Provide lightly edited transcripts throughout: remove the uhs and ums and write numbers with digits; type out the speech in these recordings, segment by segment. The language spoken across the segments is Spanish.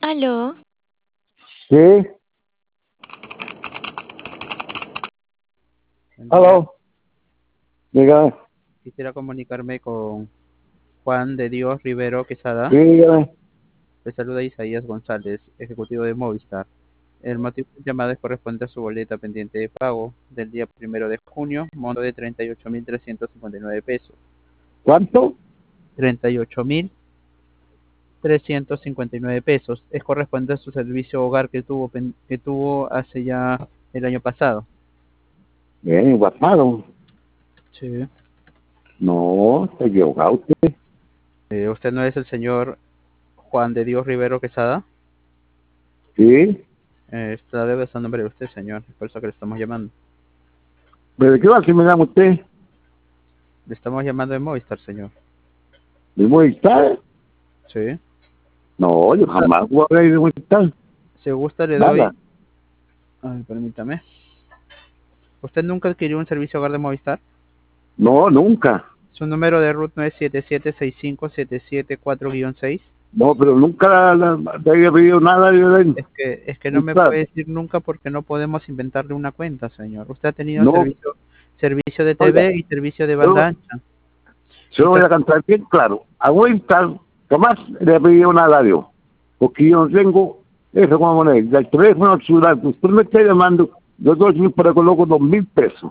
Aló, Sí, Buen día. aló, dígame, Quisiera comunicarme con Juan de Dios Rivero Quesada. sí, dígame. Le saluda Isaías González, ejecutivo de Movistar. El motivo de llamada es corresponde a su boleta pendiente de pago del día 1 de junio, monto de 38.359 pesos. ¿Cuánto? 38.359 pesos. Es corresponde a su servicio hogar que tuvo hace ya el año pasado. Bien, guapado. Sí. No, está equivocado usted. ¿Usted no es el señor Juan de Dios Rivero Quesada? Sí, Esta debe estar a nombre de usted, señor. Es por eso que le estamos llamando. pero ¿de qué va si me llama usted? Le estamos llamando de Movistar, señor. ¿De Movistar? Sí. No, yo jamás voy a ir de Movistar. Si gusta, le Nada. doy. Ay, permítame. ¿Usted nunca adquirió un servicio hogar de Movistar? No, nunca. Su número de RUT no es 77657774-6. No, pero nunca te había pedido nada de Es que no me Movistar. puede decir nunca porque no podemos inventarle una cuenta, señor. Usted ha tenido No, servicio de oiga, TV y servicio de yo banda ancha. se Y lo voy a casi- cantar bien claro. A Movistar jamás le he pedido nada a Dios. Porque yo no tengo eso como moneda. El teléfono celular que usted me está llamando, yo doy para coloco 2.000 pesos.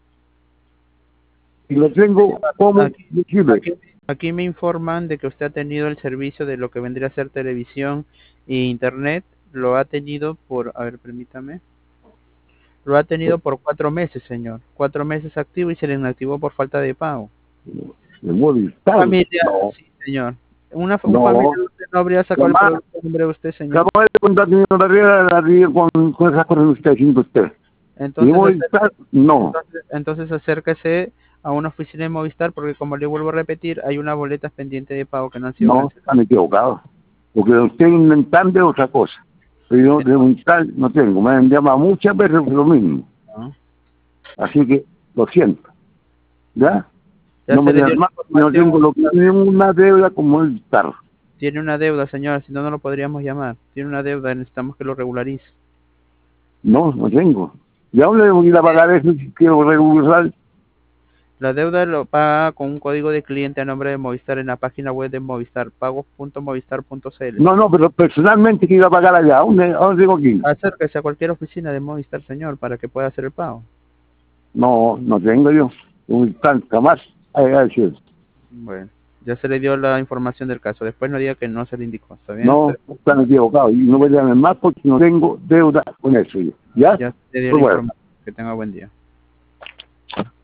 Y lo tengo como aquí, liquide. aquí me informan de que usted ha tenido el servicio de lo que vendría a ser televisión e internet. Lo ha tenido por, a ver, permítame. Lo ha tenido por 4 meses, señor. 4 meses activo y se le inactivó por falta de pago. De Movistar. Familia, No, sí, señor. Un familiar no. de usted no habría sacado el Jamás, producto a nombre de usted, señor. jamás de contar mi horaria la río con esas cosas que usted haciendo usted. Y de Entonces, Movistar, no. entonces acérquese a una oficina de Movistar porque como le vuelvo a repetir, hay unas boletas pendientes de pago que no han sido No, canceladas. están equivocados. Porque usted inventando otra cosa. Pero yo de Movistar no tengo. Me han llamado muchas veces lo mismo. ¿No? Así que lo siento. ¿Ya? Ya No se me le dio digan la más, no tengo información. lo que tengo una deuda como el tarro. Tiene una deuda, señora, si no, no lo podríamos llamar. Tiene una deuda, necesitamos que lo regularice. No, no tengo. ¿Y a dónde voy a ir a pagar eso si quiero regularizar? La deuda lo paga con un código de cliente a nombre de Movistar en la página web de Movistar, pagos.movistar.cl. No, no, pero personalmente quiero pagar allá. ¿A dónde tengo que ir? Acérquese a cualquier oficina de Movistar, señor, para que pueda hacer el pago. No, no tengo yo. Un jamás. Ay, gracias. Bueno, ya se le dio la información del caso. Después no diga que no se le indicó, ¿está bien? No, están equivocados. Y no me llamen más porque no tengo deuda con eso yo. ¿Ya? Ya se le dio la Pues bueno. información. Que tenga buen día.